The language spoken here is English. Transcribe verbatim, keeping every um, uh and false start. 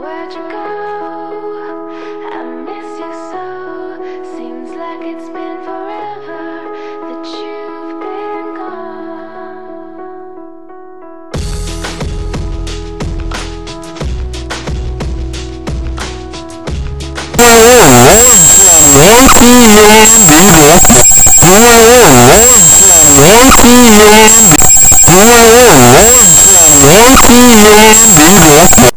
Where'd you go? I miss you so. Seems like it's been forever that you've been gone. Walking in the